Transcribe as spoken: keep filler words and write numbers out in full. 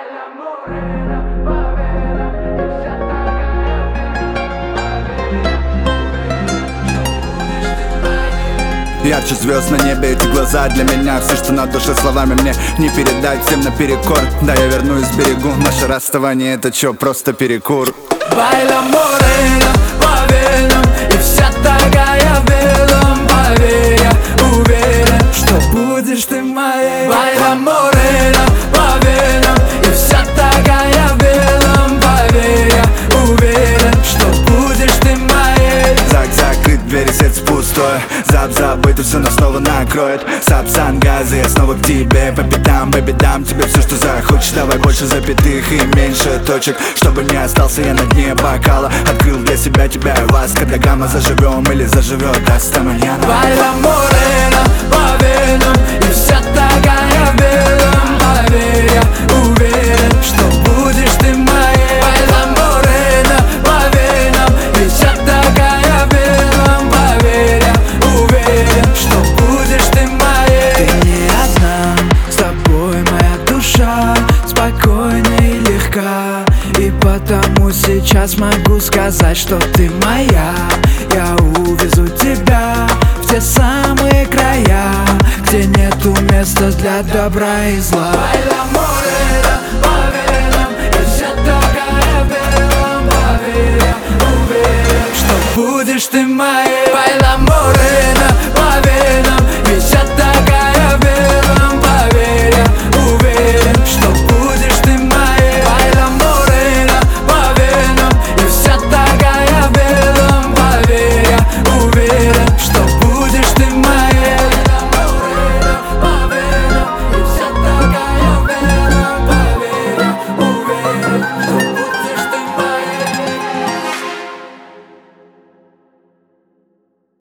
Ярче звезд на небе эти глаза для меня. Все, что на душе, словами мне не передать. Всем наперекор, да я вернусь, берегу. Наше расставание это чё, просто перекур. Байла морена по венам, и вся такая в белом. Поверь, я уверен, что будешь ты моей. Байла морена по венам, и вся такая в белом. Поверь, я уверен, что будешь ты моей. Зак закрыт, двери, сердце пустое. Зап забыто, все нас снова накроет. Сапсан газы, я снова к тебе. По пятам, по бедам, тебе все, что захочешь. Давай больше запятых и меньше точек, чтобы не остался я на дне бокала. Открыл для себя тебя и вас, когда гамма заживем или заживет hasta mañana. Байла морена по венам, и вся такая в белом. Поверь, я уверен, что будешь ты моей. Байла морена по венам, и вся такая в белом. Поверь, я уверен, что будешь ты моей. Ты не одна, с тобой моя душа спокойна и легка. И потому сейчас могу сказать, что ты моя. Я увезу тебя в те самые края, где нету места для добра и зла.